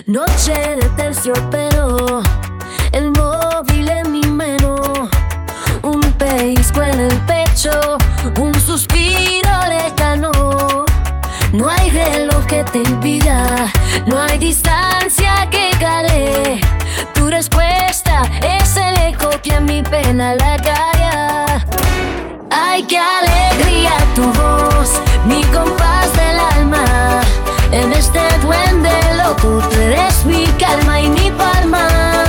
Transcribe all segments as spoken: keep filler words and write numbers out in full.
Noche de terciopelo, el móvil en mi mano, un pellizco en el pecho, un suspiro lejano. No hay reloj que te impida, no hay distancia que gane. Tu respuesta es el eco que a mi pena la calla. Ay, qué alegría tu voz, mi compás del alma. En este duende loco tú eres mi calma y mi palma.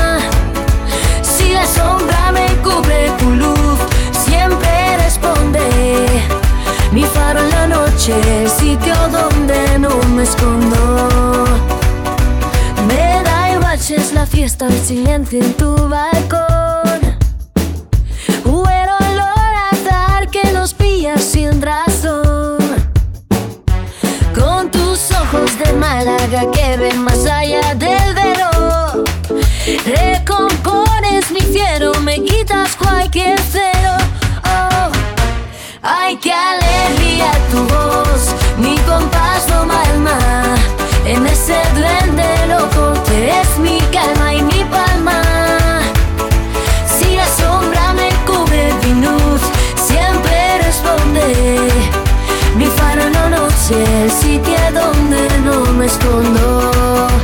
Si la sombra me cubre, tu luz siempre responde. Mi faro en la noche, el sitio donde no me escondo. Me da igual si es la fiesta o el silencio en tu balcón. Huelo olor a azahar que nos pilla sin razón. Con tus ojos de Málaga que ven más allá del velo, recompones mi fiero, me quitas cualquier cero. Oh, ay, qué alegría tu voz, mi compás no me alma. En ese duende loco tú eres mi calma y mi palma. Si la sombra me cubre, mi luz siempre responde. Mi faro en la noche, el sitio donde no me escondo.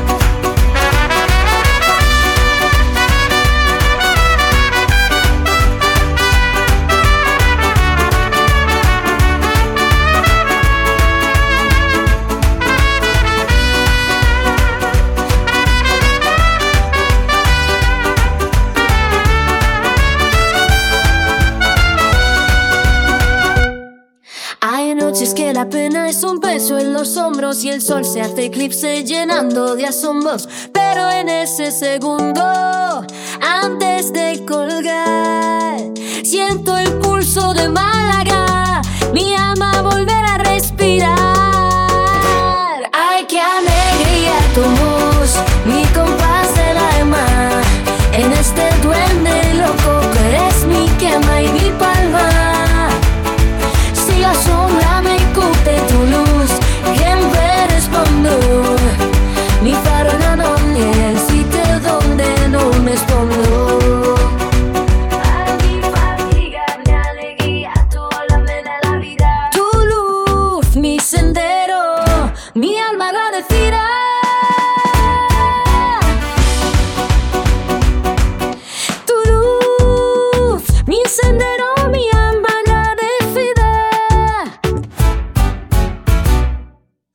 Hay noches que la pena es un peso en los hombros y el sol se hace eclipse llenando de asombros. Pero en ese segundo, antes de colgar, siento el pulso de Málaga, mi alma volver a respirar. Ay, qué alegría tu voz, mi compás del alma. En este duende loco que eres mi quema y mi palma. Si la sombra me cubre, tu luz siempre respondo. Mi faro en la noche, el sitio donde no me escondo. Para mi fatiga, mi alegría, tu ola me da la vida. Tu luz, mi sendero, mi alma agradecida.